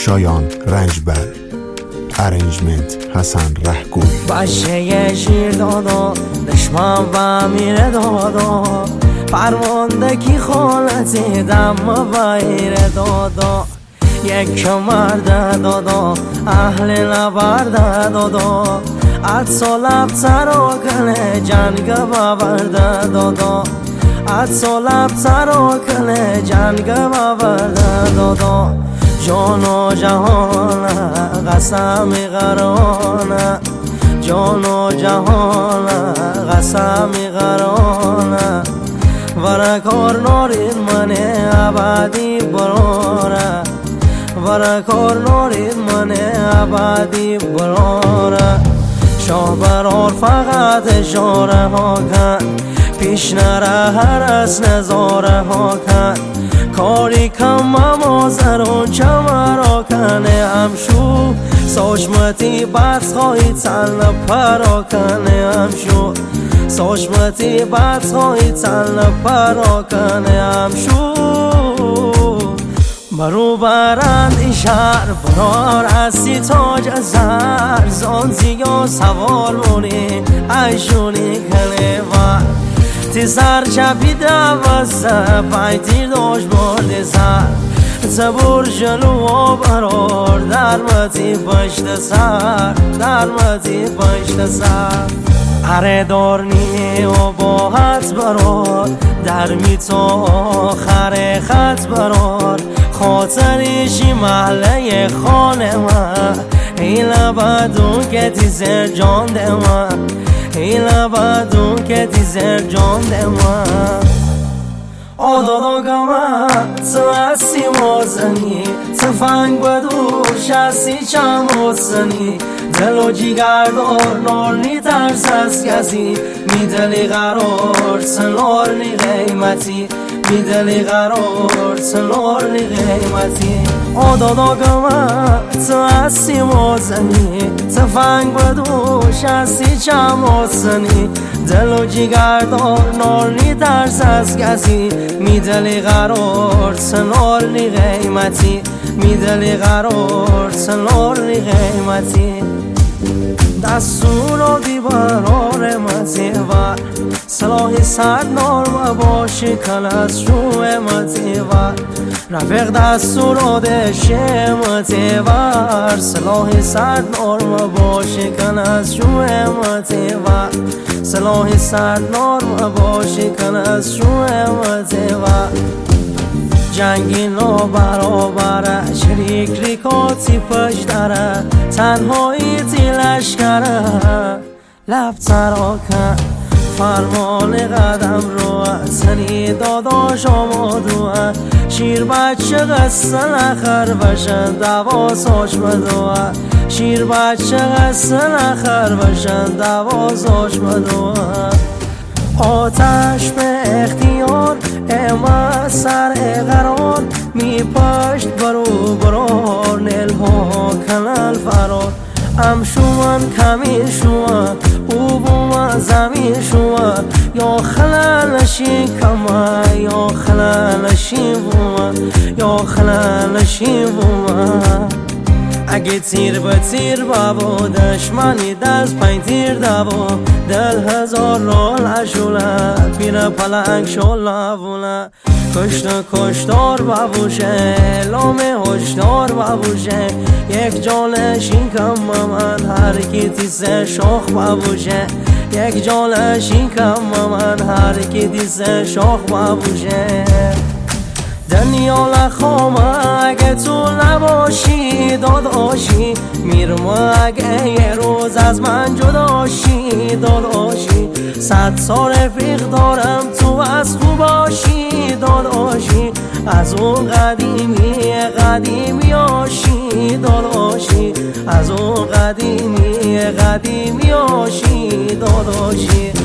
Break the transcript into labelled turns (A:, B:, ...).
A: شایان رنجبر، ارنجمنت حسن رهگوی.
B: بچه شیر دادا دشمن و میره دادا، پروندگی خالتی دم بایر دادا، یک مرد دادا اهل نبرد دادا، عطا لب تراکل جنگ باورد دادا، عطا لب تراکل جنگ باورد دادا، جان و جهان قسم قرانه، جان و جهان قسم قرانه، ورکار نارید من ابدی براره، ورکار نارید من ابدی براره، شاه برار فقط اشاره ها کن، پیش نره هر از نظاره ها کن، کاری کم مازرون چمرا کنه همشو، ساشمتی بس خواهی تن پرا کنه همشو، ساشمتی بس خواهی تن پرا کنه همشو، برو برند ای شهر برار هستی تاج زر، زانزی یا سوال مونی ایشونی کلیوار، تی سر چپی دوازه پایتیر داشت برد سر، زبور جلو و برار درمتی پشت سر، درمتی پشت سر، اره دارنی و با حد برار درمی تا آخر خط برار، خاطریشی محله خانه من، ایلا بدون که تی زر جان ده من، ایلا بدون که تی زر جان ده من، آدادا گمه تو هستی مازنی، تفنگ بدوش هستی چم حسنی، دل و جیگر دار نار نی ترس از کسی، میدلی قرار سنار نی قیمتی، میدلی قرار سنار نی قیمتی، آدادا گمه تو هستی مازنی، تفنگ بدوش هستی چم حسنی، دل و جیگر دار نار نی ترس از کسی، میدلی قرار سنار نی قیمتی، میدلی قرار سنار نی قیمتی، دستور و دیوارار مزیور، سلاحی صد نار باشی کل از شوه مزیور، رفیق دستور و دشه مزیور، سلاحی صد نار باشی کل از شوه مزیور، سلاحی صد نار باشی کل از شوه مزیور، جنگی نو برابره شریک ریکاتی پشت داره، تنهایی تی لشکره لب تراکن، فرمان قدم رو سنی داداش آمادوه، شیر بچه قصه نخر بشن دوازاش بدوه، شیر بچه قصه نخر بشن دوازاش بدوه، آتش به اختیار اما سر قرار، می پشت برو برار نیل ها کنال فرار، ام شوان کمی شوان او بوما زمین شوان، یا خلالشی کما یا خلالشی بوما، یا خلالشی بوما، اگه تیر به تیر بابا دشمنی دست پین تیر دابا، دل هزار رول اشوله پیره پلنگ شوله بوله، کشت کشتار بابوشه لامه هشدار بابوشه، یک جانشین کم من هر کی تیسه شاخ بابوشه، یک جانشین کم من هر کی تیسه شاخ بابوشه، دنیا لخوامه اگه تو نباشی داداشی، میرم اگه یه روز از من جداشی داداشی، 100 سال رفیق دارم تو از خوب باشی داداشی، از اون قدیمی قدیمی آشی داداشی، از اون قدیمی قدیمی آشی داداشی.